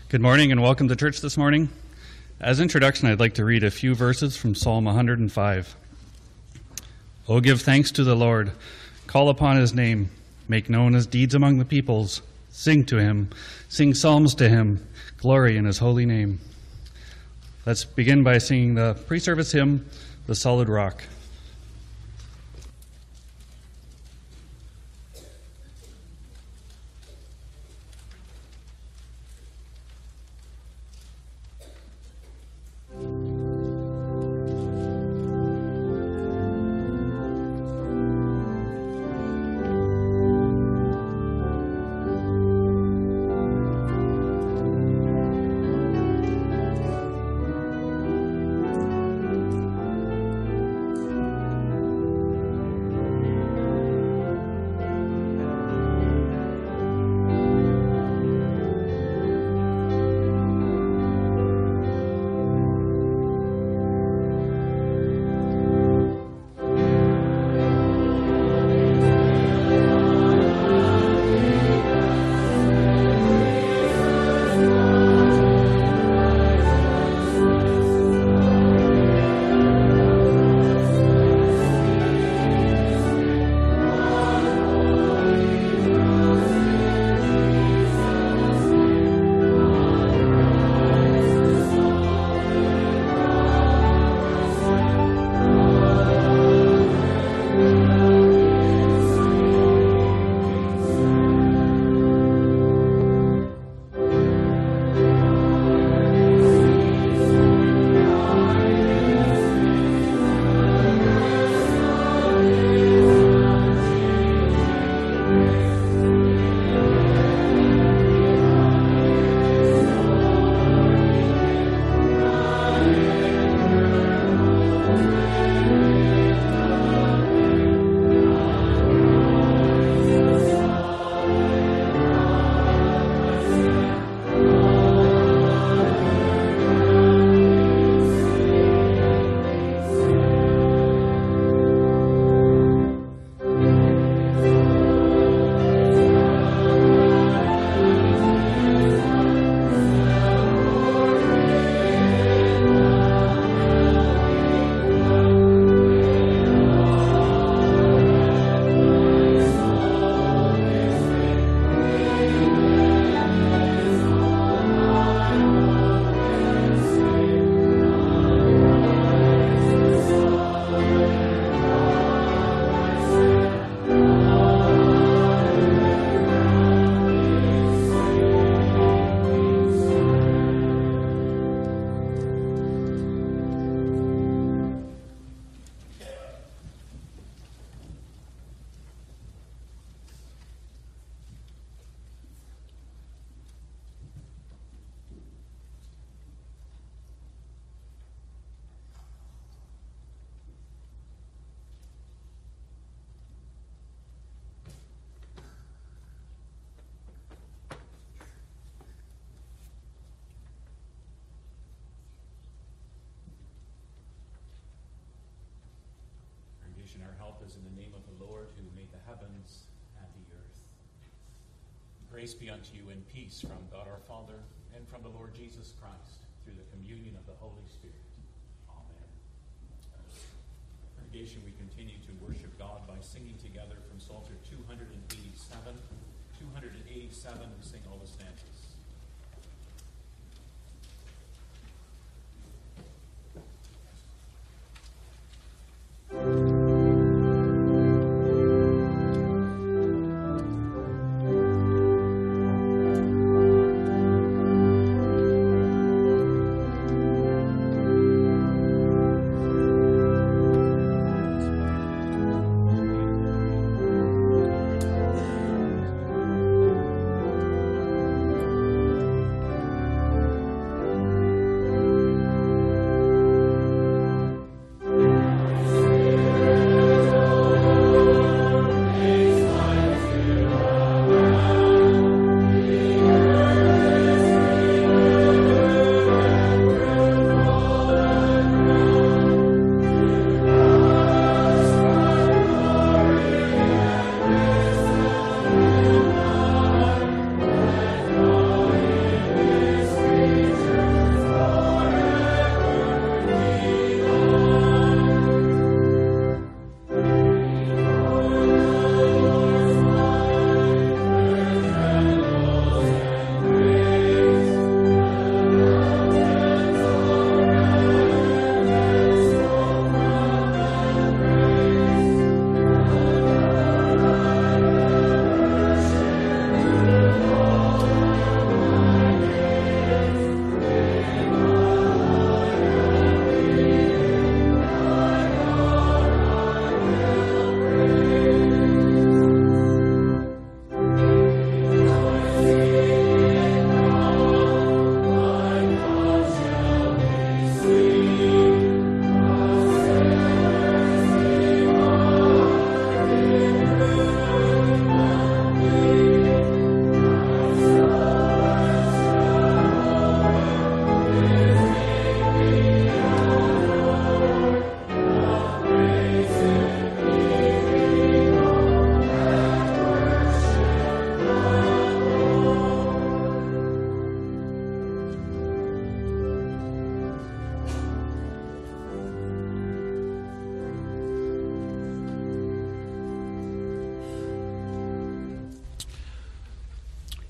Good morning and welcome to church this morning. As introduction, I'd like to read a few verses from Psalm 105. Oh, give thanks to the Lord. Call upon his name. Make known his deeds among the peoples. Sing to him. Sing psalms to him. Glory in his holy name. Let's begin by singing the pre-service hymn, The Solid Rock. Our help is in the name of the Lord who made the heavens and the earth. Grace be unto you and peace from God our Father and from the Lord Jesus Christ through the communion of the Holy Spirit. Amen. Congregation, we continue to worship God by singing together from Psalter 287. 287, we sing all the stanzas.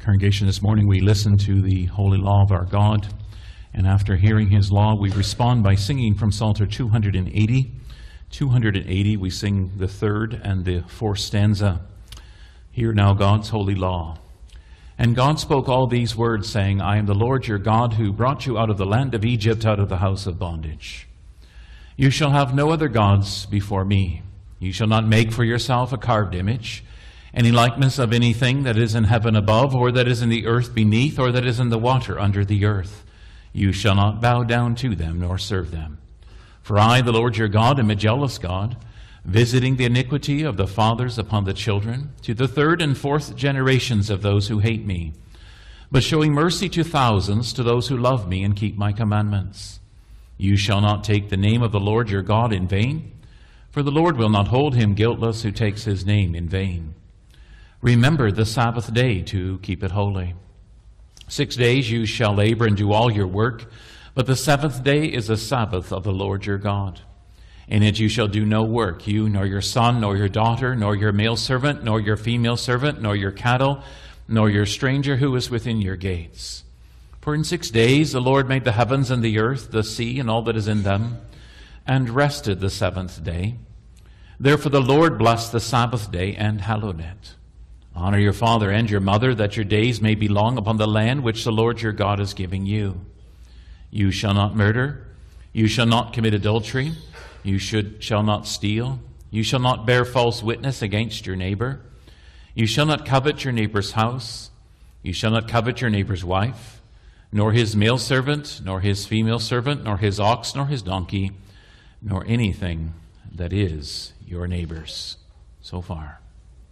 Congregation, this morning we listen to the holy law of our God, and after hearing his law, we respond by singing from Psalter 280. 280, we sing the third and the fourth stanza. Hear now God's holy law. And God spoke all these words, saying, I am the Lord your God, who brought you out of the land of Egypt, out of the house of bondage. You shall have no other gods before me. You shall not make for yourself a carved image, any likeness of anything that is in heaven above, or that is in the earth beneath, or that is in the water under the earth. You shall not bow down to them, nor serve them. For I, the Lord your God, am a jealous God, visiting the iniquity of the fathers upon the children, to the third and fourth generations of those who hate me, but showing mercy to thousands, to those who love me and keep my commandments. You shall not take the name of the Lord your God in vain, for the Lord will not hold him guiltless who takes his name in vain. Remember the Sabbath day to keep it holy. 6 days you shall labor and do all your work, but the seventh day is a Sabbath of the Lord your God. In it you shall do no work, you, nor your son, nor your daughter, nor your male servant, nor your female servant, nor your cattle, nor your stranger who is within your gates. For in 6 days the Lord made the heavens and the earth, the sea, and all that is in them, and rested the seventh day. Therefore the Lord blessed the Sabbath day and hallowed it. Honor your father and your mother, that your days may be long upon the land which the Lord your God is giving you. You shall not murder. You shall not commit adultery. You shall not steal. You shall not bear false witness against your neighbor. You shall not covet your neighbor's house. You shall not covet your neighbor's wife, nor his male servant, nor his female servant, nor his ox, nor his donkey, nor anything that is your neighbor's. So far.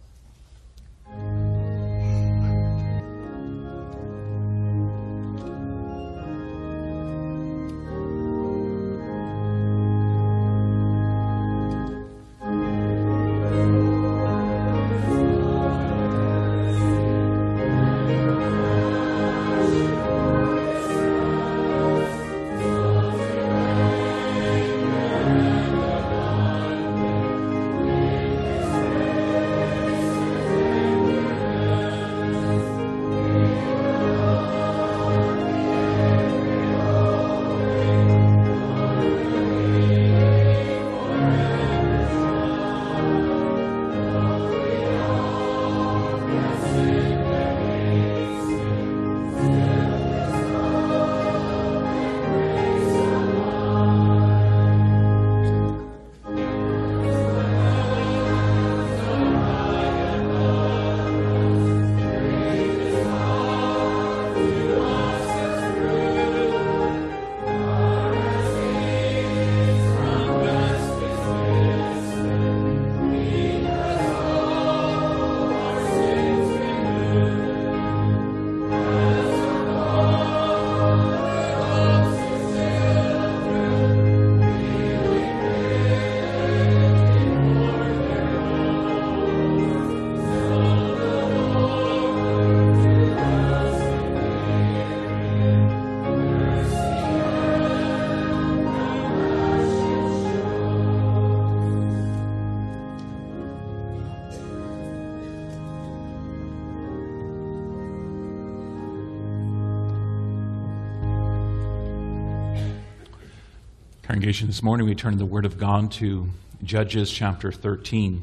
Congregation, this morning we turn the Word of God to Judges chapter 13.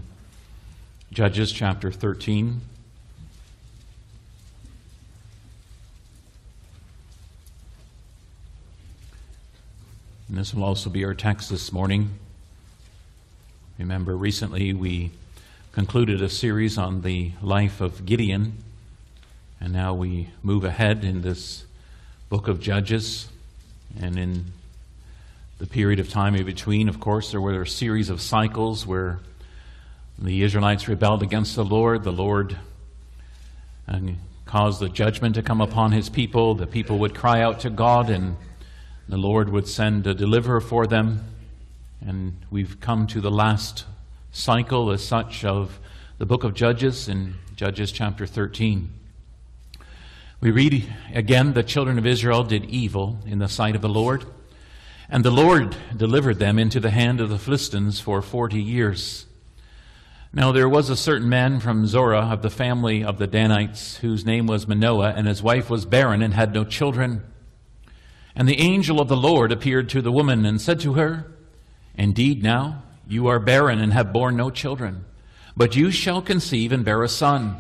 Judges chapter 13. And this will also be our text this morning. Remember, recently we concluded a series on the life of Gideon, and now we move ahead in this book of Judges. And in the period of time in between, of course, there were a series of cycles where the Israelites rebelled against the Lord caused the judgment to come upon his people. The people would cry out to God, and the Lord would send a deliverer for them. And we've come to the last cycle, as such, of the book of Judges, in Judges chapter 13. We read again, the children of Israel did evil in the sight of the Lord, and the Lord delivered them into the hand of the Philistines for 40 years. Now there was a certain man from Zorah of the family of the Danites, whose name was Manoah, and his wife was barren and had no children. And the angel of the Lord appeared to the woman and said to her, Indeed now, you are barren and have borne no children, but you shall conceive and bear a son.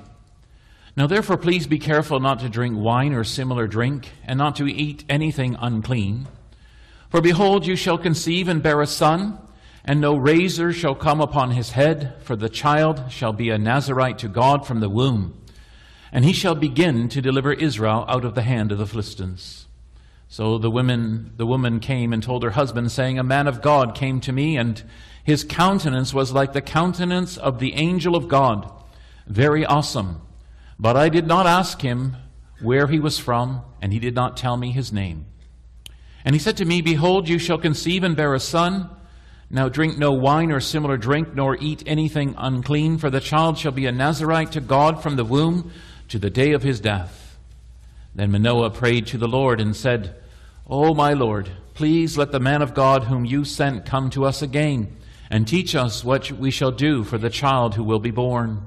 Now therefore please be careful not to drink wine or similar drink, and not to eat anything unclean. For behold, you shall conceive and bear a son, and no razor shall come upon his head, for the child shall be a Nazarite to God from the womb, and he shall begin to deliver Israel out of the hand of the Philistines. So the woman came and told her husband, saying, A man of God came to me, and his countenance was like the countenance of the angel of God, very awesome. But I did not ask him where he was from, and he did not tell me his name. And he said to me, Behold, you shall conceive and bear a son. Now drink no wine or similar drink, nor eat anything unclean, for the child shall be a Nazarite to God from the womb to the day of his death. Then Manoah prayed to the Lord and said, O my Lord, please let the man of God whom you sent come to us again, and teach us what we shall do for the child who will be born.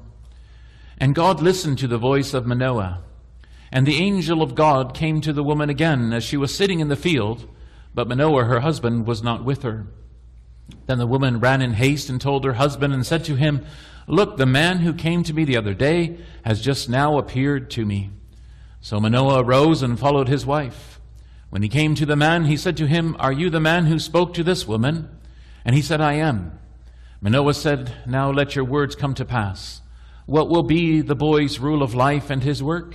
And God listened to the voice of Manoah. And the angel of God came to the woman again as she was sitting in the field, but Manoah, her husband, was not with her. Then the woman ran in haste and told her husband and said to him, Look, the man who came to me the other day has just now appeared to me. So Manoah arose and followed his wife. When he came to the man, he said to him, Are you the man who spoke to this woman? And he said, I am. Manoah said, Now let your words come to pass. What will be the boy's rule of life and his work?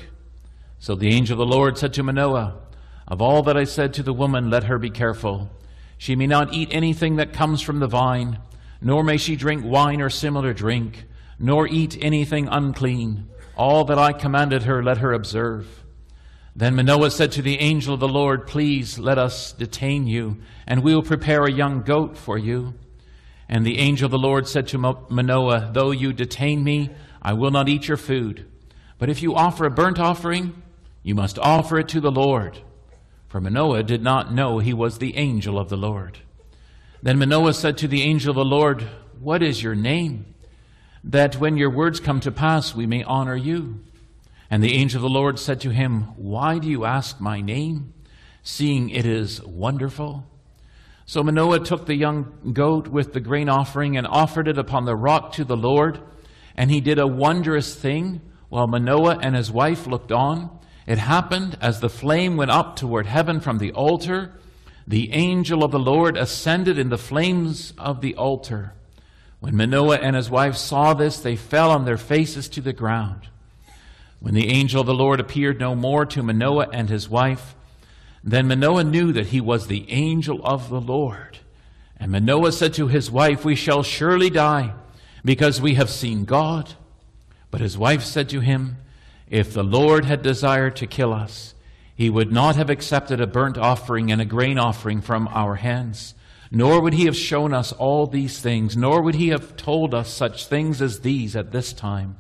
So the angel of the Lord said to Manoah, Of all that I said to the woman, let her be careful. She may not eat anything that comes from the vine, nor may she drink wine or similar drink, nor eat anything unclean. All that I commanded her, let her observe. Then Manoah said to the angel of the Lord, Please let us detain you, and we will prepare a young goat for you. And the angel of the Lord said to Manoah, Though you detain me, I will not eat your food. But if you offer a burnt offering, you must offer it to the Lord. For Manoah did not know he was the angel of the Lord. Then Manoah said to the angel of the Lord, What is your name? That when your words come to pass, we may honor you. And the angel of the Lord said to him, Why do you ask my name, seeing it is wonderful? So Manoah took the young goat with the grain offering and offered it upon the rock to the Lord. And he did a wondrous thing while Manoah and his wife looked on. It happened as the flame went up toward heaven from the altar. The angel of the Lord ascended in the flames of the altar. When Manoah and his wife saw this, they fell on their faces to the ground. When the angel of the Lord appeared no more to Manoah and his wife, then Manoah knew that he was the angel of the Lord. And Manoah said to his wife, We shall surely die, because we have seen God. But his wife said to him, If the Lord had desired to kill us, he would not have accepted a burnt offering and a grain offering from our hands, nor would he have shown us all these things, nor would he have told us such things as these at this time.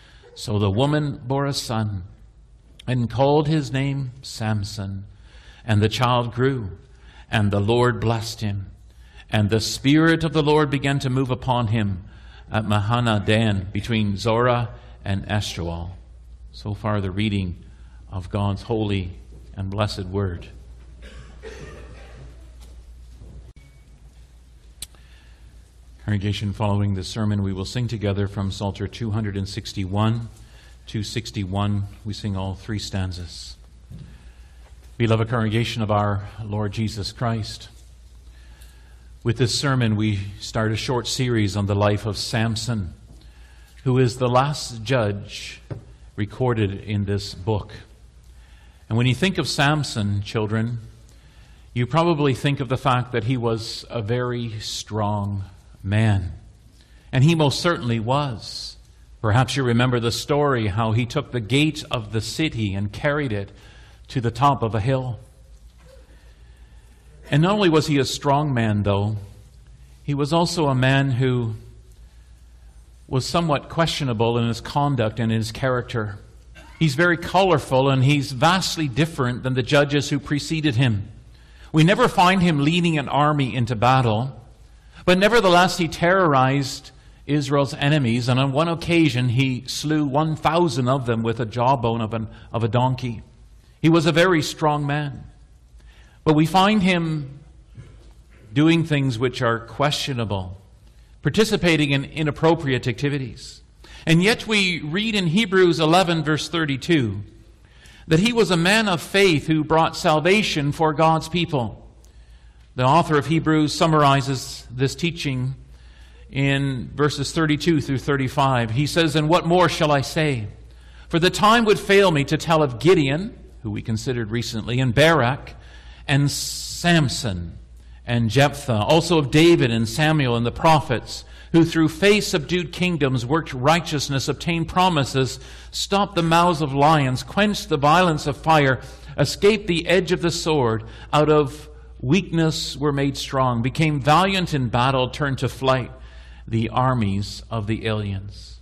So the woman bore a son and called his name Samson. And the child grew, and the Lord blessed him. And the Spirit of the Lord began to move upon him at Mahaneh-dan, between Zorah and Eshtaol. So far the reading of God's holy and blessed word. Congregation, following this sermon, we will sing together from Psalter 261, 261. We sing all three stanzas. Beloved congregation of our Lord Jesus Christ, with this sermon we start a short series on the life of Samson, who is the last judge recorded in this book. And when you think of Samson, children, you probably think of the fact that he was a very strong man. And he most certainly was. Perhaps you remember the story how he took the gate of the city and carried it to the top of a hill. And not only was he a strong man, though, he was also a man who was somewhat questionable in his conduct and in his character. He's very colorful, and he's vastly different than the judges who preceded him. We never find him leading an army into battle, but nevertheless he terrorized Israel's enemies, and on one occasion he slew 1,000 of them with a jawbone of a donkey. He was a very strong man. But we find him doing things which are questionable, participating in inappropriate activities. And yet we read in Hebrews 11, verse 32, that he was a man of faith who brought salvation for God's people. The author of Hebrews summarizes this teaching in verses 32 through 35. He says, "And what more shall I say? For the time would fail me to tell of Gideon," who we considered recently, "and Barak, and Samson, and Jephthah, also of David and Samuel and the prophets, who through faith subdued kingdoms, worked righteousness, obtained promises, stopped the mouths of lions, quenched the violence of fire, escaped the edge of the sword, out of weakness were made strong, became valiant in battle, turned to flight the armies of the aliens."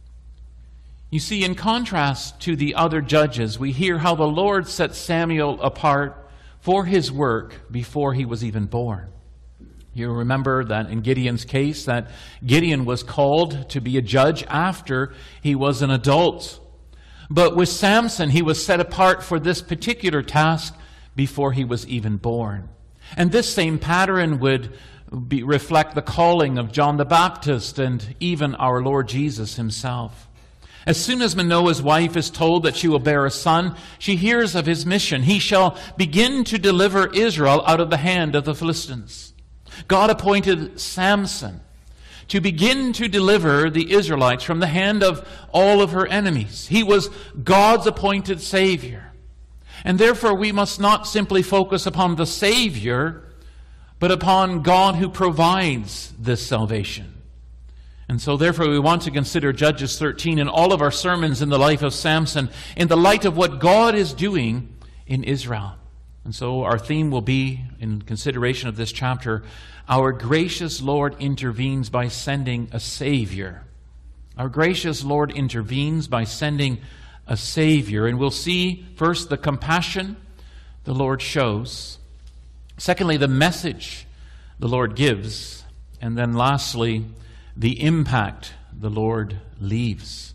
You see, in contrast to the other judges, we hear how the Lord set Samuel apart for his work before he was even born. You remember that in Gideon's case, that Gideon was called to be a judge after he was an adult. But with Samson, he was set apart for this particular task before he was even born. And this same pattern would reflect the calling of John the Baptist and even our Lord Jesus himself. As soon as Manoah's wife is told that she will bear a son, she hears of his mission. He shall begin to deliver Israel out of the hand of the Philistines. God appointed Samson to begin to deliver the Israelites from the hand of all of her enemies. He was God's appointed Savior. And therefore we must not simply focus upon the Savior, but upon God who provides this salvation. And so therefore we want to consider Judges 13 and all of our sermons in the life of Samson in the light of what God is doing in Israel. And so our theme will be, in consideration of this chapter, our gracious Lord intervenes by sending a Savior. Our gracious Lord intervenes by sending a Savior. And we'll see first the compassion the Lord shows. Secondly, the message the Lord gives. And then lastly, the impact the Lord leaves.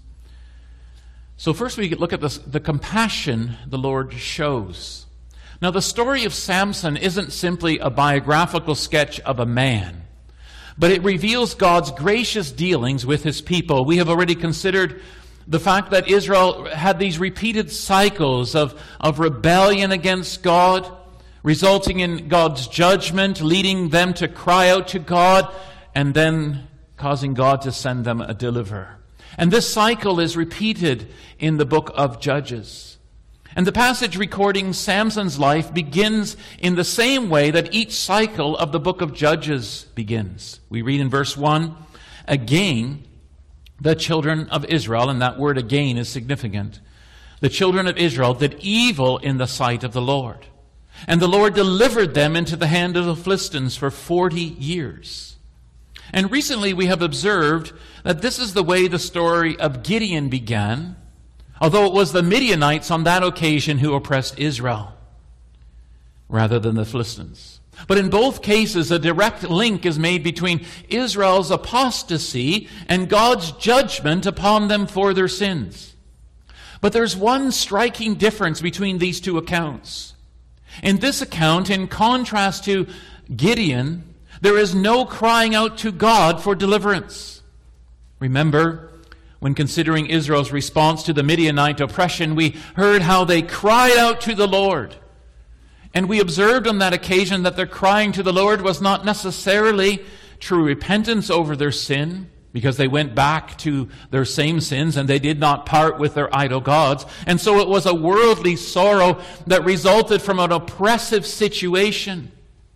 So first we look at the compassion the Lord shows. Now the story of Samson isn't simply a biographical sketch of a man, but it reveals God's gracious dealings with his people. We have already considered the fact that Israel had these repeated cycles of rebellion against God, resulting in God's judgment, leading them to cry out to God, and then causing God to send them a deliverer. And this cycle is repeated in the book of Judges. And the passage recording Samson's life begins in the same way that each cycle of the book of Judges begins. We read in verse 1, "Again, the children of Israel," and that word "again" is significant, "the children of Israel did evil in the sight of the Lord. And the Lord delivered them into the hand of the Philistines for 40 years. And recently we have observed that this is the way the story of Gideon began, although it was the Midianites on that occasion who oppressed Israel rather than the Philistines. But in both cases, a direct link is made between Israel's apostasy and God's judgment upon them for their sins. But there's one striking difference between these two accounts. In this account, in contrast to Gideon, there is no crying out to God for deliverance. Remember, when considering Israel's response to the Midianite oppression, we heard how they cried out to the Lord. And we observed on that occasion that their crying to the Lord was not necessarily true repentance over their sin, because they went back to their same sins and they did not part with their idol gods. And so it was a worldly sorrow that resulted from an oppressive situation.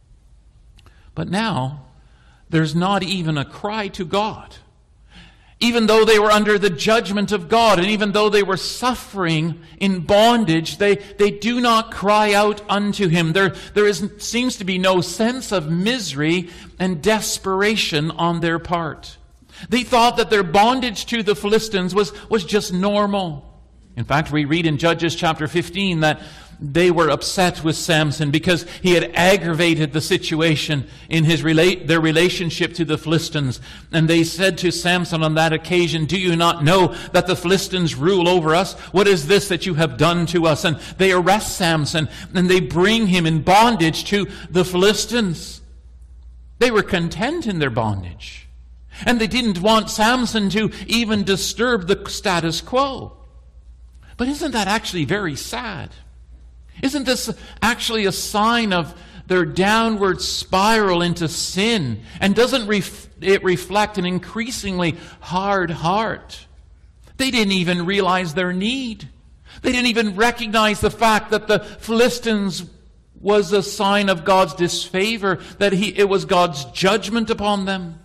But now, there's not even a cry to God. Even though they were under the judgment of God, and even though they were suffering in bondage, they do not cry out unto Him. There seems to be no sense of misery and desperation on their part. They thought that their bondage to the Philistines was just normal. In fact, we read in Judges chapter 15 that they were upset with Samson because he had aggravated the situation in their relationship to the Philistines. And they said to Samson on that occasion, "Do you not know that the Philistines rule over us? What is this that you have done to us?" And they arrest Samson and they bring him in bondage to the Philistines. They were content in their bondage. And they didn't want Samson to even disturb the status quo. But isn't that actually very sad? Isn't this actually a sign of their downward spiral into sin? And doesn't it reflect an increasingly hard heart? They didn't even realize their need. They didn't even recognize the fact that the Philistines was a sign of God's disfavor, that it was God's judgment upon them.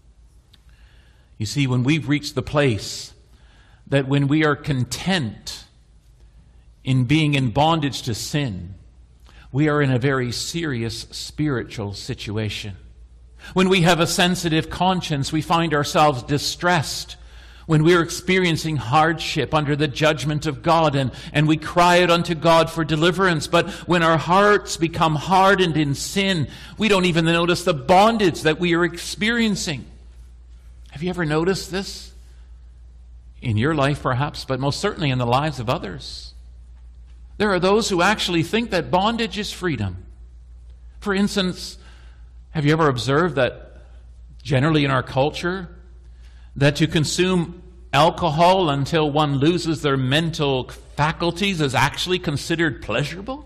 You see, when we've reached the place that when we are content in being in bondage to sin, we are in a very serious spiritual situation. When we have a sensitive conscience, we find ourselves distressed. When we're experiencing hardship under the judgment of God, and we cry out unto God for deliverance, but when our hearts become hardened in sin, we don't even notice the bondage that we are experiencing. Have you ever noticed this? In your life perhaps, but most certainly in the lives of others. There are those who actually think that bondage is freedom. For instance, have you ever observed that generally in our culture, that to consume alcohol until one loses their mental faculties is actually considered pleasurable?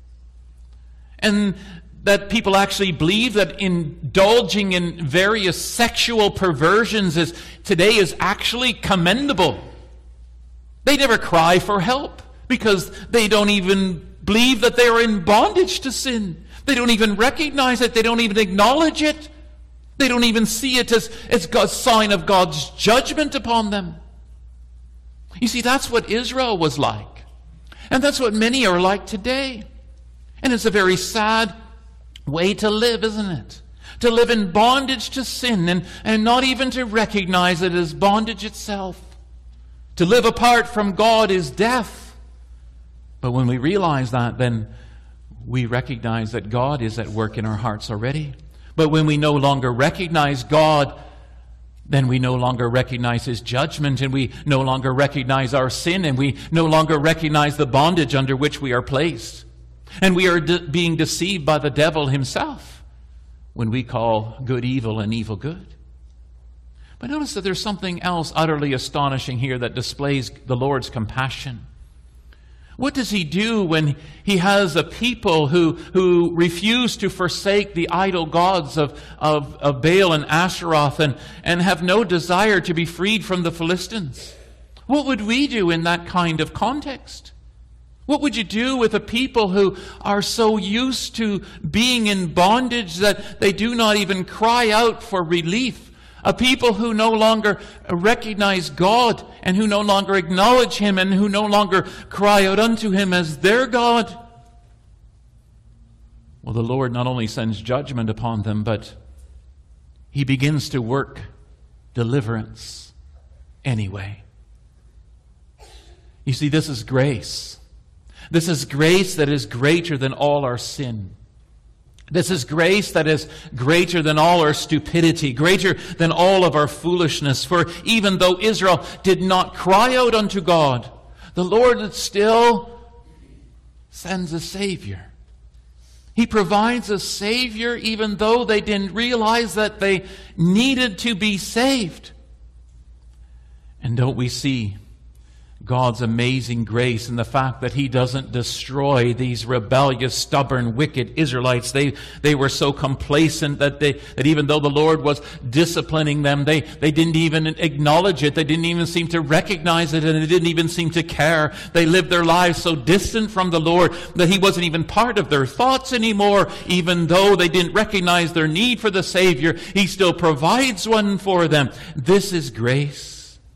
And that people actually believe that indulging in various sexual perversions today is actually commendable. They never cry for help because they don't even believe that they are in bondage to sin. They don't even recognize it. They don't even acknowledge it. They don't even see it as God's sign of God's judgment upon them. You see, that's what Israel was like. And that's what many are like today. And it's a very sad way to live, isn't it? To live in bondage to sin and not even to recognize it as bondage itself. To live apart from God is death. But when we realize that, then we recognize that God is at work in our hearts already. But when we no longer recognize God, then we no longer recognize His judgment, and we no longer recognize our sin, and we no longer recognize the bondage under which we are placed. And we are being deceived by the devil himself when we call good evil and evil good. But notice that there's something else utterly astonishing here that displays the Lord's compassion. What does He do when He has a people who refuse to forsake the idol gods of Baal and Asheroth and have no desire to be freed from the Philistines? What would we do in that kind of context? What would you do with a people who are so used to being in bondage that they do not even cry out for relief? A people who no longer recognize God and who no longer acknowledge Him and who no longer cry out unto Him as their God? Well, the Lord not only sends judgment upon them, but He begins to work deliverance anyway. You see, this is grace. This is grace that is greater than all our sin. This is grace that is greater than all our stupidity, greater than all of our foolishness. For even though Israel did not cry out unto God, the Lord still sends a Savior. He provides a Savior even though they didn't realize that they needed to be saved. And don't we see God's amazing grace and the fact that He doesn't destroy these rebellious, stubborn, wicked Israelites? They were so complacent that even though the Lord was disciplining them, they didn't even acknowledge it. They didn't even seem to recognize it, and they didn't even seem to care. They lived their lives so distant from the Lord that He wasn't even part of their thoughts anymore. Even though they didn't recognize their need for the Savior, He still provides one for them. This is grace.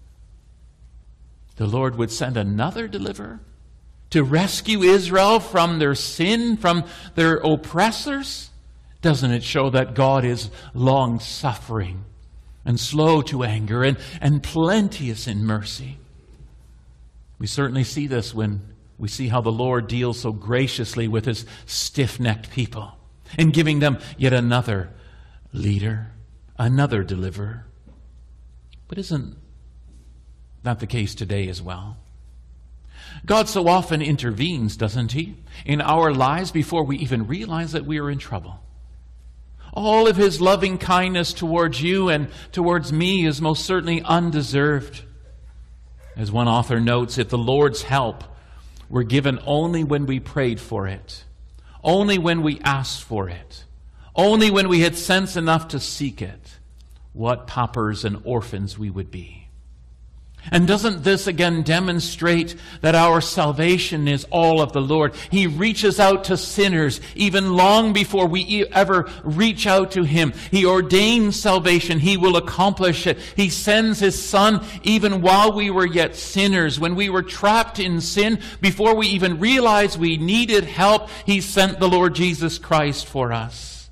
The Lord would send another deliverer to rescue Israel from their sin, from their oppressors. Doesn't it show that God is long-suffering and slow to anger and plenteous in mercy? We certainly see this when we see how the Lord deals so graciously with his stiff-necked people in giving them yet another leader, another deliverer. But isn't that the case today as well? God so often intervenes, doesn't he, in our lives before we even realize that we are in trouble. All of his loving kindness towards you and towards me is most certainly undeserved. As one author notes, if the Lord's help were given only when we prayed for it, only when we asked for it, only when we had sense enough to seek it, what paupers and orphans we would be. And doesn't this again demonstrate that our salvation is all of the Lord? He reaches out to sinners even long before we ever reach out to him. He ordains salvation. He will accomplish it. He sends his Son even while we were yet sinners. When we were trapped in sin, before we even realized we needed help, he sent the Lord Jesus Christ for us.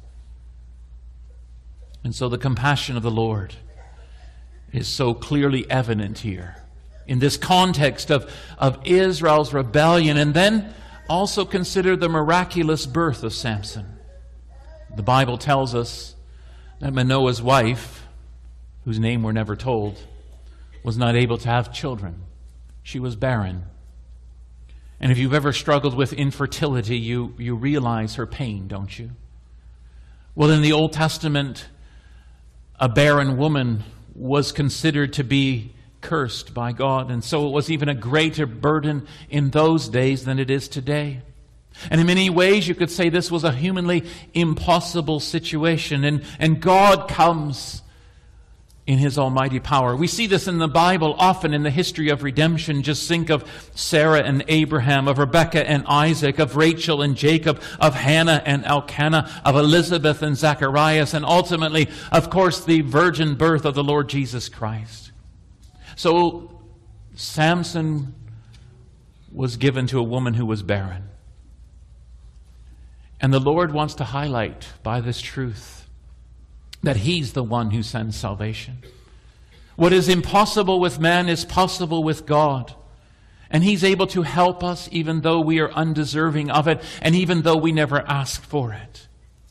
And so the compassion of the Lord is so clearly evident here in this context of Israel's rebellion. And then also consider the miraculous birth of Samson. The Bible tells us that Manoah's wife, whose name we're never told, was not able to have children. She was barren. And if you've ever struggled with infertility, you realize her pain, don't you? Well, in the Old Testament, a barren woman was considered to be cursed by God, and so it was even a greater burden in those days than it is today. And in many ways you could say this was a humanly impossible situation, and God comes in his almighty power. We see this in the Bible often in the history of redemption. Just think of Sarah and Abraham, of Rebekah and Isaac, of Rachel and Jacob, of Hannah and Elkanah, of Elizabeth and Zacharias, and ultimately, of course, the virgin birth of the Lord Jesus Christ. So Samson was given to a woman who was barren. And the Lord wants to highlight by this truth that he's the one who sends salvation. What is impossible with man is possible with God. And he's able to help us even though we are undeserving of it and even though we never asked for it.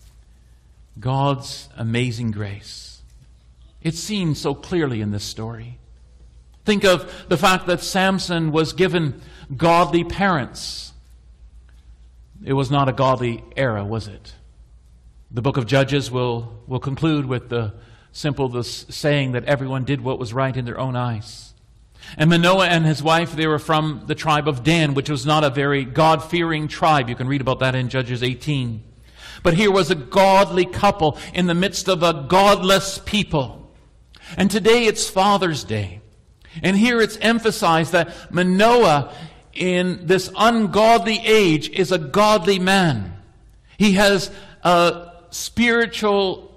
God's amazing grace. It's seen so clearly in this story. Think of the fact that Samson was given godly parents. It was not a godly era, was it? The book of Judges will conclude with the saying that everyone did what was right in their own eyes. And Manoah and his wife, they were from the tribe of Dan, which was not a very God-fearing tribe. You can read about that in Judges 18. But here was a godly couple in the midst of a godless people. And today it's Father's Day. And here it's emphasized that Manoah, in this ungodly age, is a godly man. He has a spiritual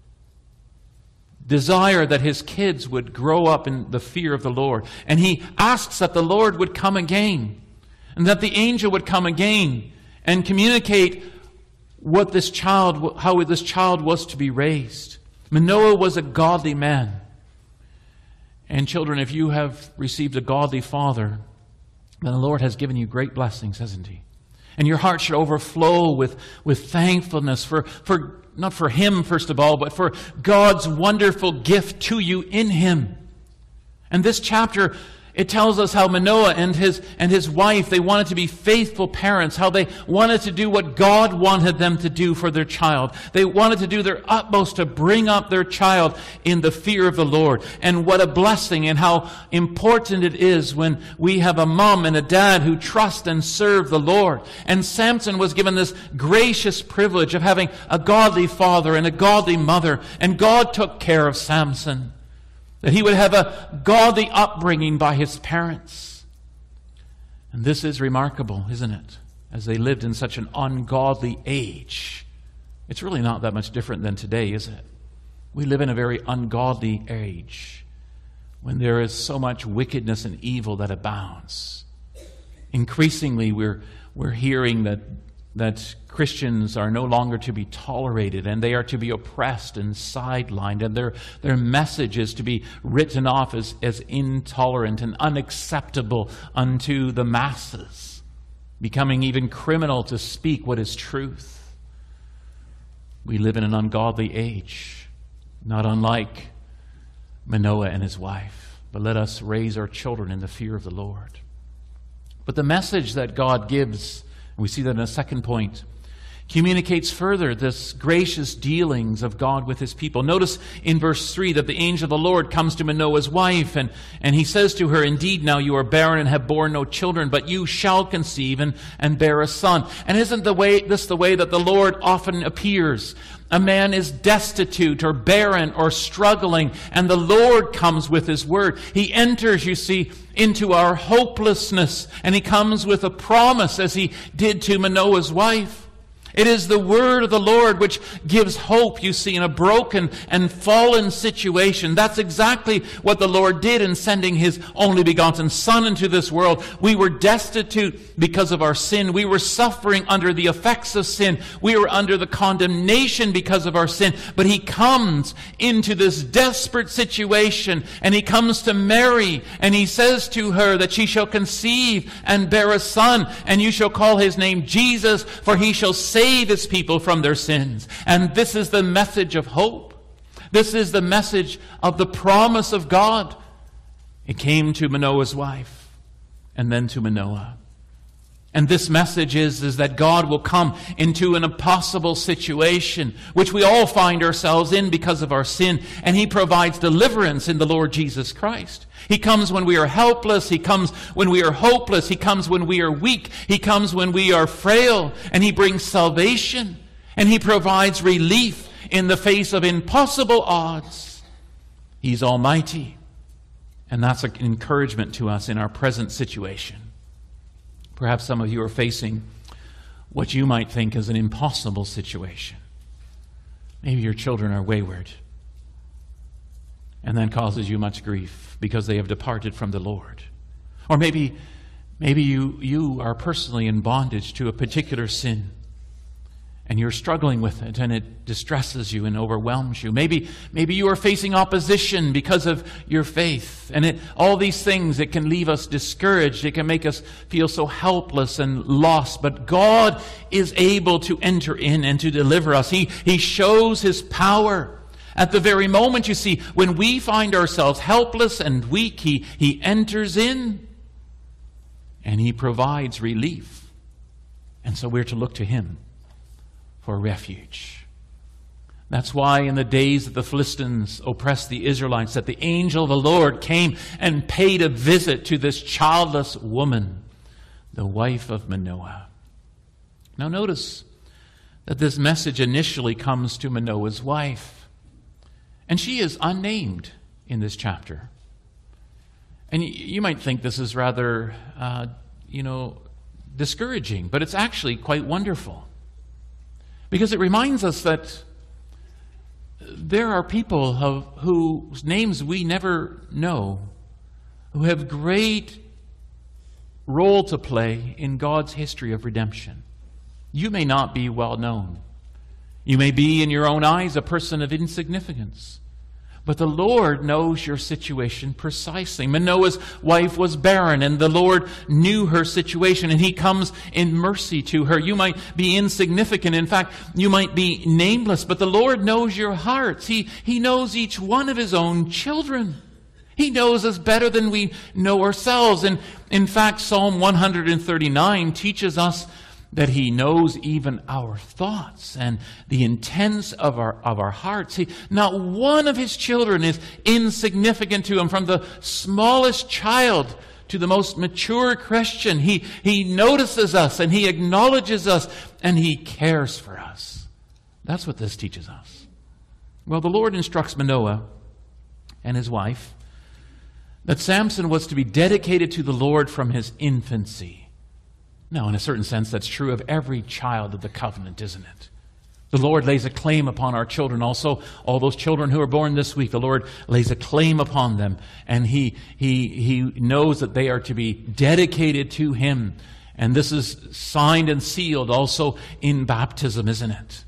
desire that his kids would grow up in the fear of the Lord. And he asks that the Lord would come again, and that the angel would come again and communicate what this child, how this child was to be raised. Manoah was a godly man. And children, if you have received a godly father, then the Lord has given you great blessings, hasn't he? And your heart should overflow with thankfulness for not for him, first of all, but for God's wonderful gift to you in him. And this chapter, it tells us how Manoah and his wife, they wanted to be faithful parents, how they wanted to do what God wanted them to do for their child. They wanted to do their utmost to bring up their child in the fear of the Lord. And what a blessing and how important it is when we have a mom and a dad who trust and serve the Lord. And Samson was given this gracious privilege of having a godly father and a godly mother. And God took care of Samson, that he would have a godly upbringing by his parents. And this is remarkable, isn't it? As they lived in such an ungodly age. It's really not that much different than today, is it? We live in a very ungodly age when there is so much wickedness and evil that abounds. Increasingly, we're hearing that Christians are no longer to be tolerated, and they are to be oppressed and sidelined, and their message is to be written off as intolerant and unacceptable unto the masses. becoming even criminal to speak what is truth. We live in an ungodly age, not unlike Manoah and his wife. But let us raise our children in the fear of the Lord. But the message that God gives, and we see that in a second point, communicates further this gracious dealings of God with his people. Notice in verse 3 that the angel of the Lord comes to Manoah's wife, and he says to her, "Indeed, now you are barren and have borne no children, but you shall conceive and bear a son." And isn't this the way that the Lord often appears? A man is destitute or barren or struggling, and the Lord comes with his word. He enters, you see, into our hopelessness, and he comes with a promise, as he did to Manoah's wife. It is the word of the Lord which gives hope, you see, in a broken and fallen situation. That's exactly what the Lord did in sending his only begotten Son into this world. We were destitute because of our sin. We were suffering under the effects of sin. We were under the condemnation because of our sin. But he comes into this desperate situation, and he comes to Mary, and he says to her that she shall conceive and bear a son, and you shall call his name Jesus, for he shall save his people from their sins. And this is the message of hope. This is the message of the promise of God. It came to Manoah's wife and then to Manoah. And this message is that God will come into an impossible situation, which we all find ourselves in because of our sin, and he provides deliverance in the Lord Jesus Christ. He comes when we are helpless. He comes when we are hopeless. He comes when we are weak. He comes when we are frail, and he brings salvation, and he provides relief in the face of impossible odds. He's almighty, and that's an encouragement to us in our present situation. Perhaps some of you are facing what you might think is an impossible situation. Maybe your children are wayward, and that causes you much grief because they have departed from the Lord. Or maybe you are personally in bondage to a particular sin, and you're struggling with it, and it distresses you and overwhelms you. Maybe you are facing opposition because of your faith. And all these things, it can leave us discouraged. It can make us feel so helpless and lost. But God is able to enter in and to deliver us. He shows his power. At the very moment, you see, when we find ourselves helpless and weak, he enters in and he provides relief. And so we're to look to him for refuge. That's why in the days that the Philistines oppressed the Israelites, that the angel of the Lord came and paid a visit to this childless woman, the wife of Manoah. Now notice that this message initially comes to Manoah's wife, and she is unnamed in this chapter. And you might think this is rather, discouraging, but it's actually quite wonderful. Because it reminds us that there are people whose names we never know, who have great role to play in God's history of redemption. You may not be well known. You may be, in your own eyes, a person of insignificance. But the Lord knows your situation precisely. Manoah's wife was barren, and the Lord knew her situation, and he comes in mercy to her. You might be insignificant. In fact, you might be nameless, but the Lord knows your hearts. He knows each one of his own children. He knows us better than we know ourselves. And in fact, Psalm 139 teaches us that he knows even our thoughts and the intents of our hearts. Not one of his children is insignificant to him, from the smallest child to the most mature Christian. He notices us, and he acknowledges us, and he cares for us. That's what this teaches us. Well, the Lord instructs Manoah and his wife that Samson was to be dedicated to the Lord from his infancy. Now, in a certain sense, that's true of every child of the covenant, isn't it? The Lord lays a claim upon our children. Also, all those children who are born this week, the Lord lays a claim upon them. And He knows that they are to be dedicated to Him. And this is signed and sealed also in baptism, isn't it?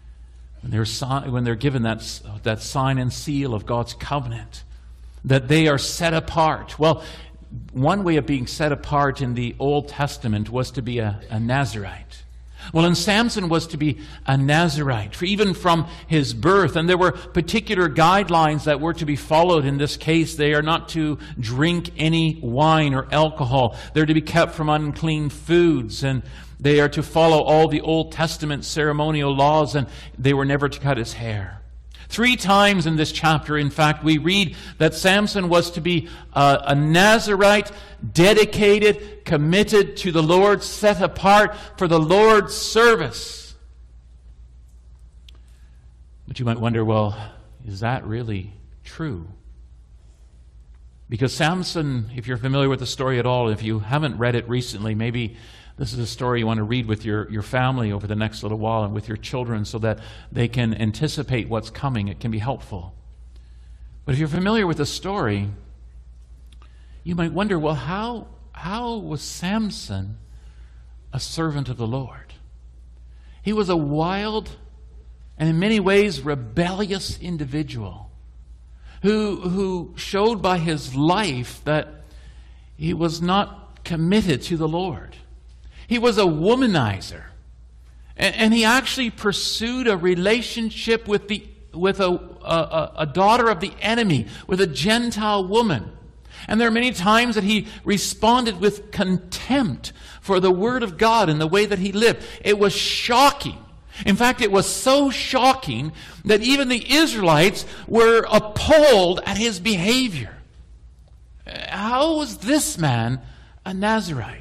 When they're given that sign and seal of God's covenant, that they are set apart. Well, one way of being set apart in the Old Testament was to be a Nazirite. Well, and Samson was to be a Nazirite, even from his birth. And there were particular guidelines that were to be followed in this case. They are not to drink any wine or alcohol. They're to be kept from unclean foods. And they are to follow all the Old Testament ceremonial laws. And they were never to cut his hair. 3 times in this chapter, in fact, we read that Samson was to be a Nazirite, dedicated, committed to the Lord, set apart for the Lord's service. But you might wonder, well, is that really true? Because Samson, if you're familiar with the story at all, if you haven't read it recently, maybe this is a story you want to read with your family over the next little while and with your children so that they can anticipate what's coming. It can be helpful. But if you're familiar with the story, you might wonder, well, how was Samson a servant of the Lord? He was a wild and in many ways rebellious individual who showed by his life that he was not committed to the Lord. He was a womanizer. And he actually pursued a relationship with a daughter of the enemy, with a Gentile woman. And there are many times that he responded with contempt for the Word of God and the way that he lived. It was shocking. In fact, it was so shocking that even the Israelites were appalled at his behavior. How was this man a Nazirite?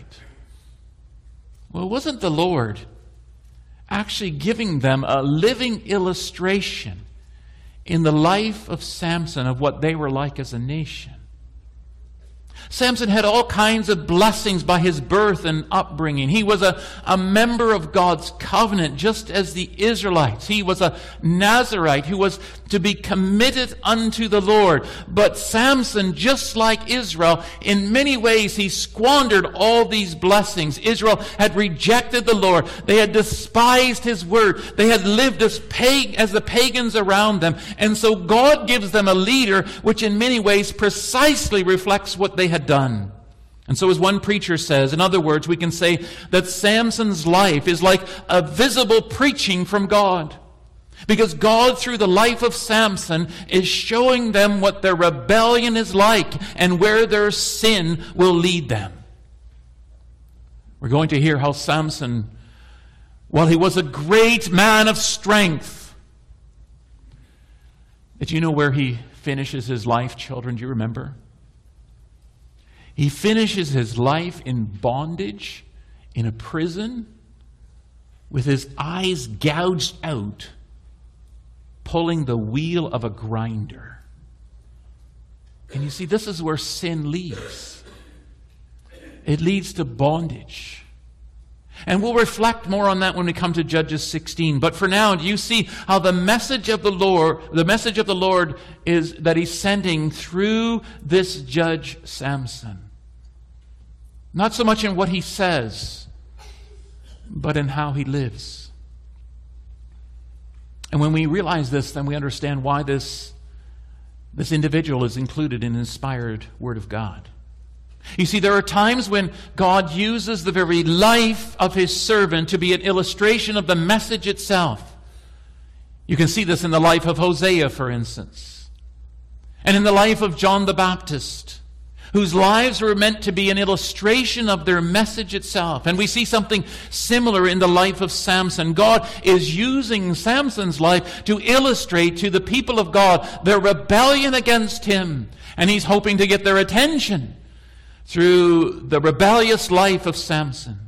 Well, wasn't the Lord actually giving them a living illustration in the life of Samson of what they were like as a nation? Samson had all kinds of blessings by his birth and upbringing. He was a member of God's covenant, just as the Israelites. He was a Nazirite who was to be committed unto the Lord. But Samson, just like Israel, in many ways he squandered all these blessings. Israel had rejected the Lord. They had despised His word. They had lived as the pagans around them. And so God gives them a leader which in many ways precisely reflects what they had done. And so as one preacher says, in other words, we can say that Samson's life is like a visible preaching from God. Because God, through the life of Samson, is showing them what their rebellion is like and where their sin will lead them. We're going to hear how Samson, while he was a great man of strength, did you know where he finishes his life, children? Do you remember? He finishes his life in bondage, in a prison, with his eyes gouged out, pulling the wheel of a grinder. And you see, this is where sin leads. It leads to bondage. And we'll reflect more on that when we come to Judges 16. But for now, do you see how the message of the Lord is that He's sending through this judge Samson? Not so much in what he says, but in how he lives. And when we realize this, then we understand why this individual is included in the inspired Word of God. You see, there are times when God uses the very life of His servant to be an illustration of the message itself. You can see this in the life of Hosea, for instance, and in the life of John the Baptist, whose lives were meant to be an illustration of their message itself. And we see something similar in the life of Samson. God is using Samson's life to illustrate to the people of God their rebellion against Him. And He's hoping to get their attention through the rebellious life of Samson.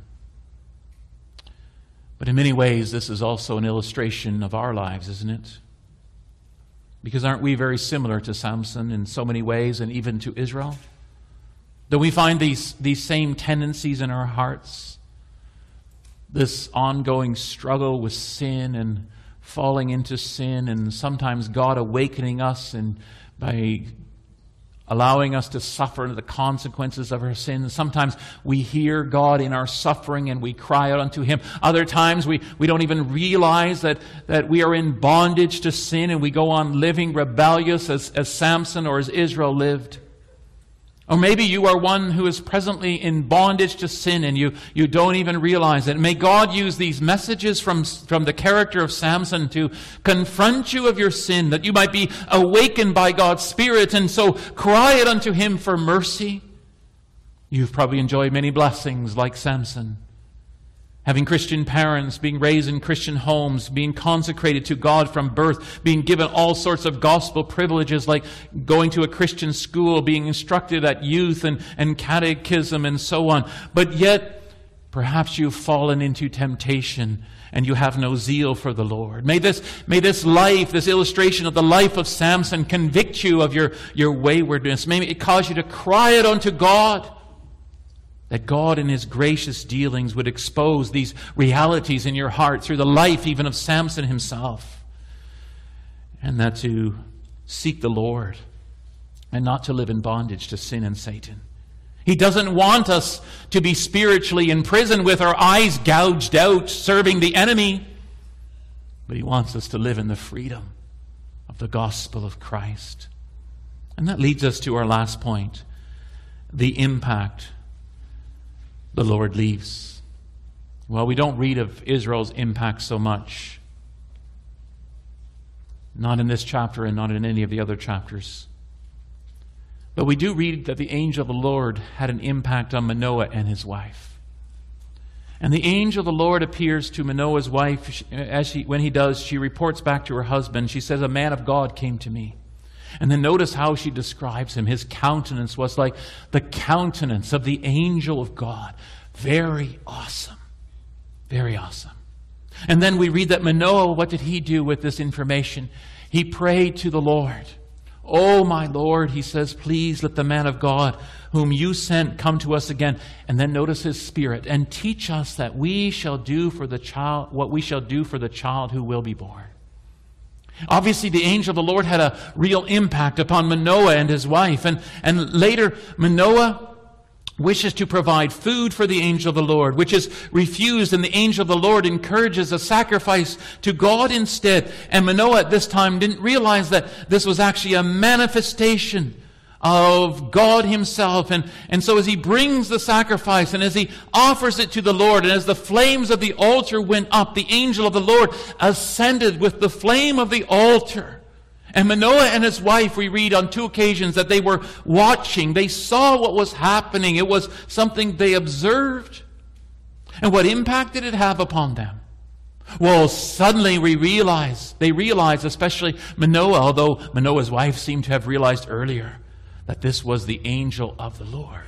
But in many ways, this is also an illustration of our lives, isn't it? Because aren't we very similar to Samson in so many ways, and even to Israel? That we find these same tendencies in our hearts, this ongoing struggle with sin and falling into sin, and sometimes God awakening us and by allowing us to suffer the consequences of our sins. Sometimes we hear God in our suffering and we cry out unto Him. Other times we don't even realize that we are in bondage to sin and we go on living rebellious as Samson or as Israel lived. Or maybe you are one who is presently in bondage to sin and you don't even realize it. May God use these messages from the character of Samson to confront you of your sin, that you might be awakened by God's Spirit and so cry it unto Him for mercy. You've probably enjoyed many blessings like Samson. Having Christian parents, being raised in Christian homes, being consecrated to God from birth, being given all sorts of gospel privileges like going to a Christian school, being instructed at youth and catechism and so on. But yet, perhaps you've fallen into temptation and you have no zeal for the Lord. May this life, this illustration of the life of Samson convict you of your waywardness. May it cause you to cry it unto God, that God in His gracious dealings would expose these realities in your heart through the life even of Samson himself. And that to seek the Lord and not to live in bondage to sin and Satan. He doesn't want us to be spiritually in prison with our eyes gouged out serving the enemy. But He wants us to live in the freedom of the gospel of Christ. And that leads us to our last point, the impact the Lord leaves. Well, we don't read of Israel's impact so much. Not in this chapter and not in any of the other chapters. But we do read that the angel of the Lord had an impact on Manoah and his wife. And the angel of the Lord appears to Manoah's wife. When he does, she reports back to her husband. She says, "A man of God came to me." And then notice how she describes him. His countenance was like the countenance of the angel of God. Very awesome. Very awesome. And then we read that Manoah, what did he do with this information? He prayed to the Lord. "Oh, my Lord," he says, "please let the man of God whom you sent come to us again." And then notice his spirit. "And teach us that we shall do for the child what we shall do for the child who will be born." Obviously, the angel of the Lord had a real impact upon Manoah and his wife. And later, Manoah wishes to provide food for the angel of the Lord, which is refused, and the angel of the Lord encourages a sacrifice to God instead. And Manoah at this time didn't realize that this was actually a manifestation of God Himself. And so as he brings the sacrifice and as he offers it to the Lord, and as the flames of the altar went up, the angel of the Lord ascended with the flame of the altar. And Manoah and his wife, we read on 2 occasions that they were watching. They saw what was happening. It was something they observed. And what impact did it have upon them? Well, suddenly they realize, especially Manoah, although Manoah's wife seemed to have realized earlier, that this was the angel of the Lord.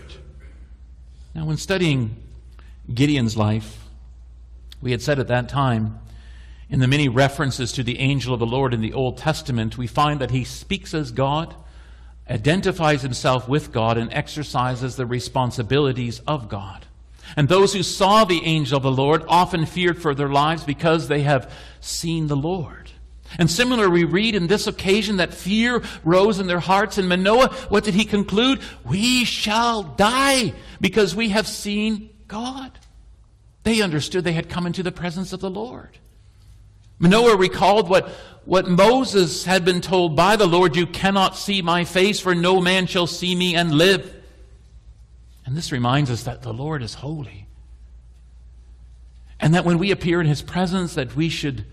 Now, when studying Gideon's life, we had said at that time, in the many references to the angel of the Lord in the Old Testament, we find that he speaks as God, identifies himself with God, and exercises the responsibilities of God. And those who saw the angel of the Lord often feared for their lives because they have seen the Lord. And similarly, we read in this occasion that fear rose in their hearts. And Manoah, what did he conclude? "We shall die because we have seen God." They understood they had come into the presence of the Lord. Manoah recalled what Moses had been told by the Lord, "You cannot see my face, for no man shall see me and live." And this reminds us that the Lord is holy. And that when we appear in His presence, that we should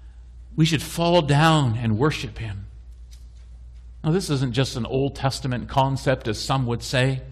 fall down and worship Him. Now, this isn't just an Old Testament concept, as some would say,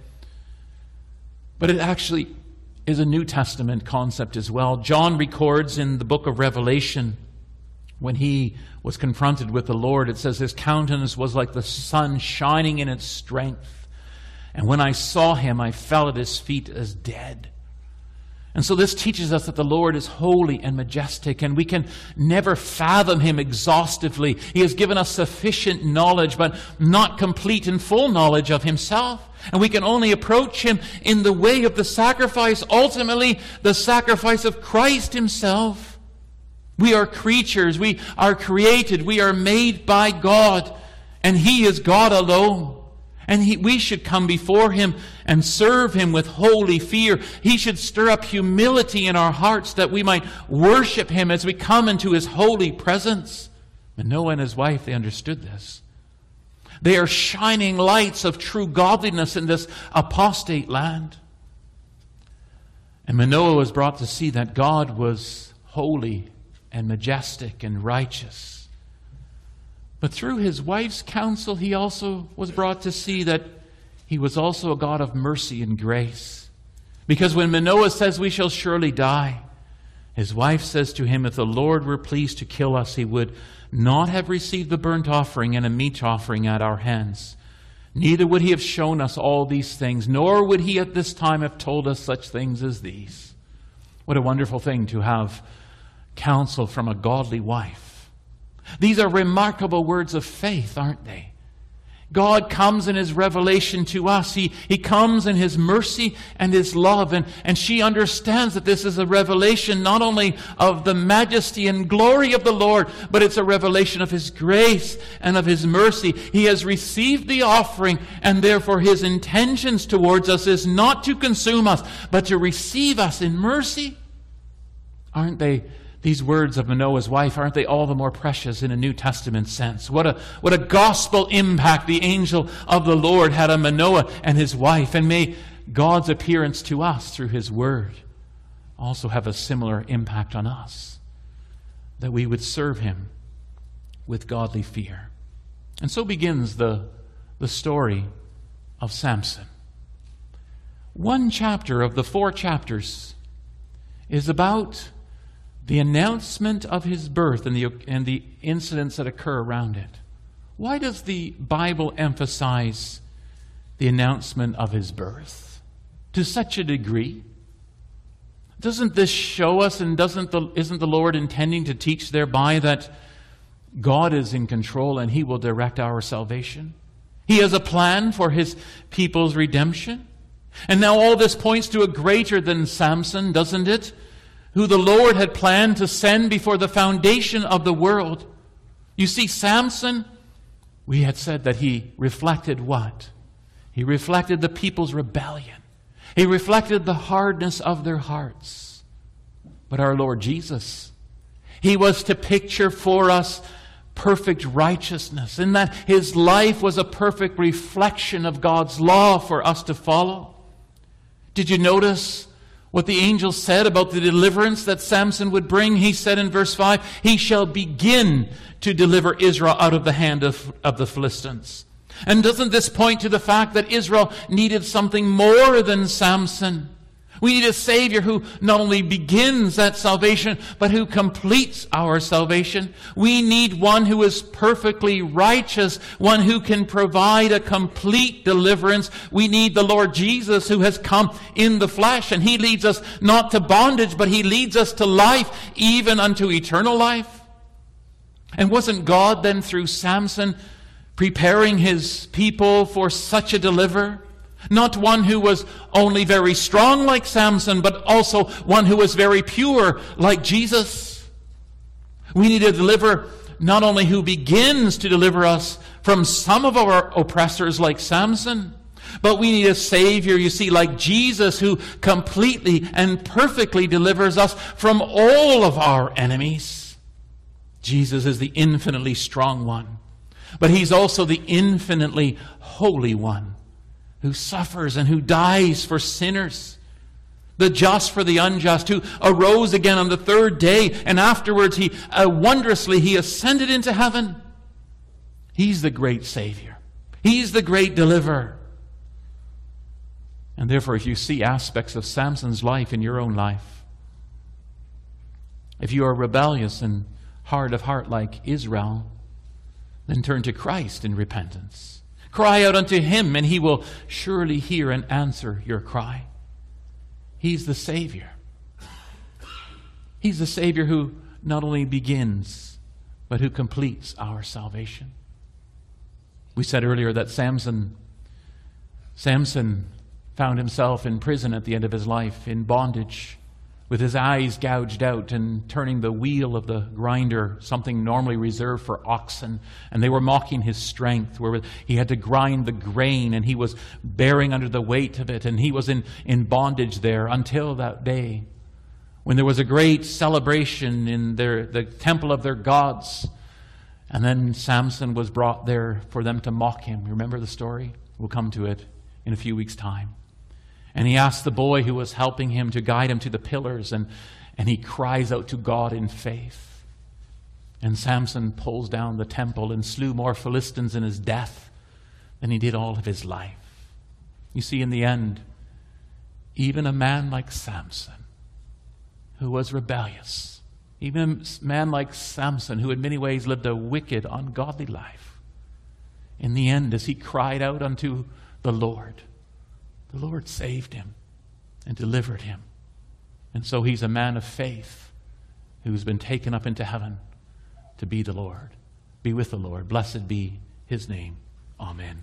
but it actually is a New Testament concept as well. John records in the book of Revelation, when he was confronted with the Lord, it says, "His countenance was like the sun shining in its strength. And when I saw Him, I fell at His feet as dead." And so this teaches us that the Lord is holy and majestic, and we can never fathom Him exhaustively. He has given us sufficient knowledge, but not complete and full knowledge of Himself. And we can only approach Him in the way of the sacrifice, ultimately the sacrifice of Christ Himself. We are creatures, we are created, we are made by God, and He is God alone. And we should come before Him and serve Him with holy fear. He should stir up humility in our hearts that we might worship Him as we come into His holy presence. Manoah and his wife, they understood this. They are shining lights of true godliness in this apostate land. And Manoah was brought to see that God was holy and majestic and righteous. But through his wife's counsel, he also was brought to see that he was also a God of mercy and grace. Because when Manoah says, "We shall surely die," his wife says to him, "If the Lord were pleased to kill us, he would not have received the burnt offering and a meat offering at our hands. Neither would he have shown us all these things, nor would he at this time have told us such things as these." What a wonderful thing to have counsel from a godly wife. These are remarkable words of faith, aren't they? God comes in his revelation to us. He comes in his mercy and his love. And she understands that this is a revelation not only of the majesty and glory of the Lord, but it's a revelation of his grace and of his mercy. He has received the offering, and therefore his intentions towards us is not to consume us, but to receive us in mercy. Aren't they? These words of Manoah's wife, aren't they all the more precious in a New Testament sense? What a gospel impact the angel of the Lord had on Manoah and his wife. And may God's appearance to us through his word also have a similar impact on us, that we would serve him with godly fear. And so begins the story of Samson. One chapter of the 4 chapters is about the announcement of his birth and the incidents that occur around it. Why does the Bible emphasize the announcement of his birth to such a degree? Doesn't this show us, and isn't the Lord intending to teach thereby that God is in control and he will direct our salvation? He has a plan for his people's redemption. And now all this points to a greater than Samson, doesn't it? Who the Lord had planned to send before the foundation of the world. You see, Samson, we had said that he reflected what? He reflected the people's rebellion. He reflected the hardness of their hearts. But our Lord Jesus, he was to picture for us perfect righteousness, in that his life was a perfect reflection of God's law for us to follow. Did you notice what the angel said about the deliverance that Samson would bring? He said in verse 5, "He shall begin to deliver Israel out of the hand of the Philistines." And doesn't this point to the fact that Israel needed something more than Samson? We need a Savior who not only begins that salvation, but who completes our salvation. We need one who is perfectly righteous, one who can provide a complete deliverance. We need the Lord Jesus, who has come in the flesh, and he leads us not to bondage, but he leads us to life, even unto eternal life. And wasn't God then through Samson preparing his people for such a deliverer? Not one who was only very strong like Samson, but also one who was very pure like Jesus. We need a deliverer not only who begins to deliver us from some of our oppressors like Samson, but we need a Savior, you see, like Jesus, who completely and perfectly delivers us from all of our enemies. Jesus is the infinitely strong one, but he's also the infinitely holy one, who suffers and who dies for sinners, the just for the unjust, who arose again on the 3rd day, and afterwards he ascended into heaven. He's the great Savior. He's the great deliverer. And therefore, if you see aspects of Samson's life in your own life, if you are rebellious and hard of heart like Israel, then turn to Christ in repentance. Cry out unto him, and he will surely hear and answer your cry. He's the Savior. He's the Savior who not only begins, but who completes our salvation. We said earlier that Samson found himself in prison at the end of his life, in bondage, with his eyes gouged out and turning the wheel of the grinder, something normally reserved for oxen. And they were mocking his strength, where he had to grind the grain, and he was bearing under the weight of it. And he was in bondage there until that day when there was a great celebration in the temple of their gods. And then Samson was brought there for them to mock him. Remember the story? We'll come to it in a few weeks' time. And he asked the boy who was helping him to guide him to the pillars, and he cries out to God in faith. And Samson pulls down the temple and slew more Philistines in his death than he did all of his life. You see, in the end, even a man like Samson, who was rebellious, even a man like Samson, who in many ways lived a wicked, ungodly life, in the end, as he cried out unto the Lord saved him and delivered him. And so he's a man of faith who's been taken up into heaven to be the Lord, be with the Lord. Blessed be his name. Amen.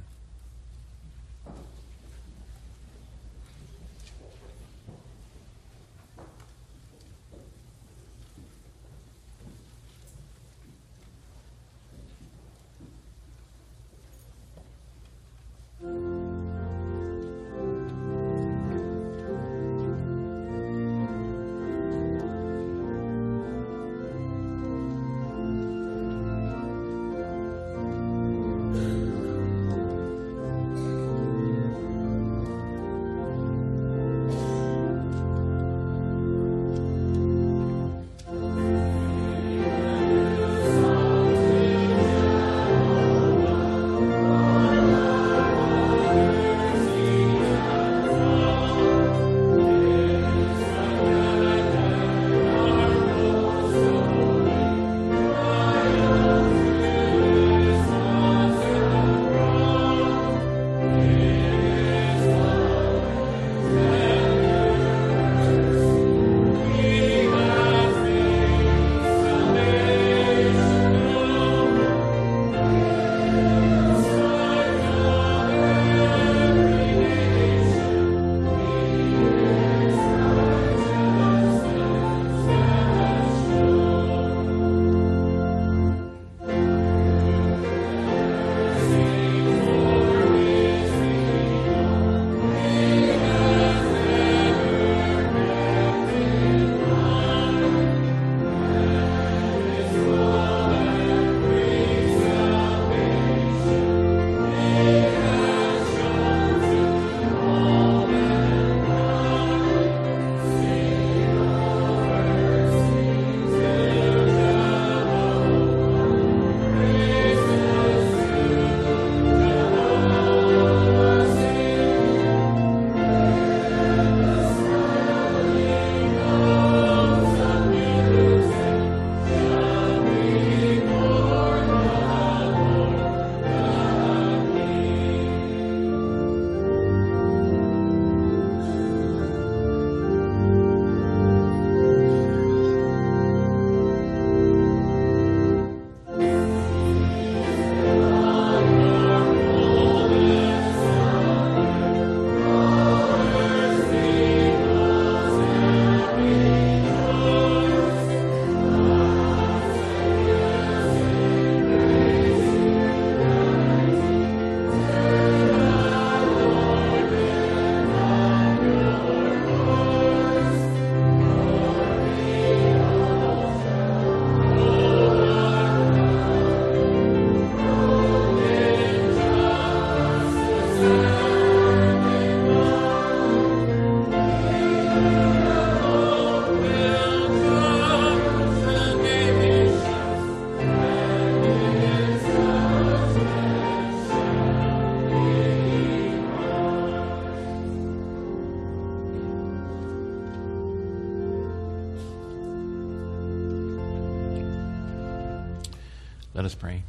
Let us pray.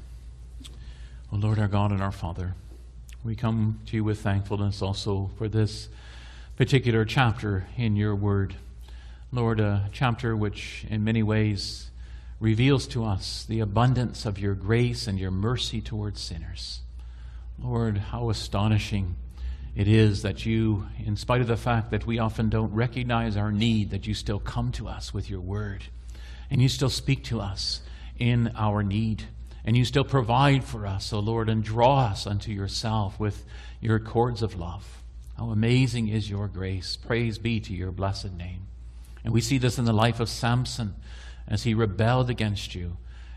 O Lord, our God and our Father, we come to you with thankfulness also for this particular chapter in your word. Lord, a chapter which in many ways reveals to us the abundance of your grace and your mercy towards sinners. Lord, how astonishing it is that you, in spite of the fact that we often don't recognize our need, that you still come to us with your word, and you still speak to us in our need, and you still provide for us, O Lord, and draw us unto yourself with your cords of love. How amazing is your grace. Praise be to your blessed name. And we see this in the life of Samson as he rebelled against you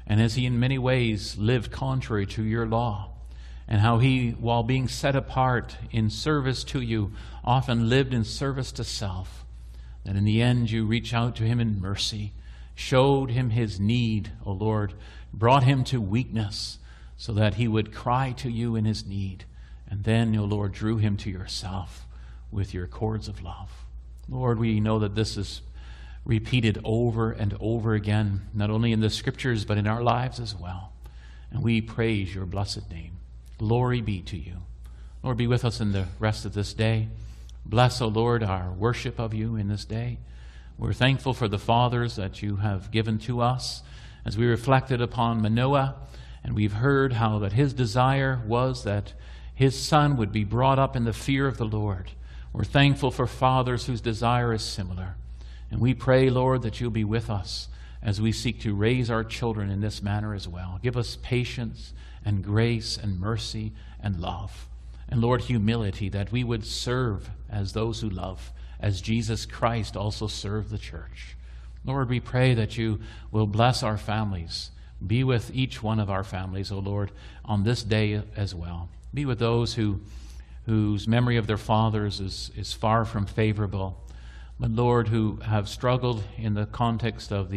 and as he in many ways lived contrary to your law, and how he, while being set apart in service to you, often lived in service to self, that in the end you reach out to him in mercy, showed him his need, O Lord, brought him to weakness so that he would cry to you in his need, and then, O Lord, drew him to yourself with your cords of love. Lord, we know that this is repeated over and over again, not only in the Scriptures, but in our lives as well. And we praise your blessed name. Glory be to you. Lord, be with us in the rest of this day. Bless, O Lord, our worship of you in this day. We're thankful for the fathers that you have given to us as we reflected upon Manoah, and we've heard how that his desire was that his son would be brought up in the fear of the Lord. We're thankful for fathers whose desire is similar. And we pray, Lord, that you'll be with us as we seek to raise our children in this manner as well. Give us patience and grace and mercy and love. And Lord, humility, that we would serve as those who love, as Jesus Christ also served the church. Lord, we pray that you will bless our families. Be with each one of our families, O Lord, on this day as well. Be with those whose memory of their fathers is far from favorable, but Lord, who have struggled in the context of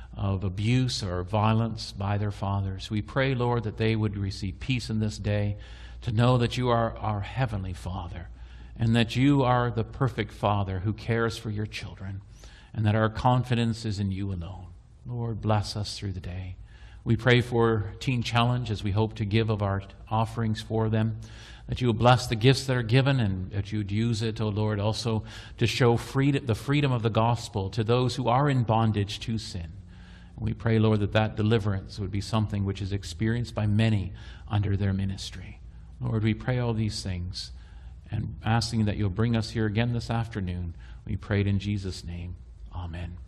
abuse or violence by their fathers. We pray, Lord, that they would receive peace in this day, to know that you are our heavenly Father, and that you are the perfect Father who cares for your children, and that our confidence is in you alone. Lord, bless us through the day. We pray for Teen Challenge as we hope to give of our offerings for them, that you will bless the gifts that are given, and that you would use it, O Lord, also to show the freedom of the gospel to those who are in bondage to sin. And we pray, Lord, that deliverance would be something which is experienced by many under their ministry. Lord, we pray all these things, and asking that you'll bring us here again this afternoon. We pray it in Jesus' name. Amen.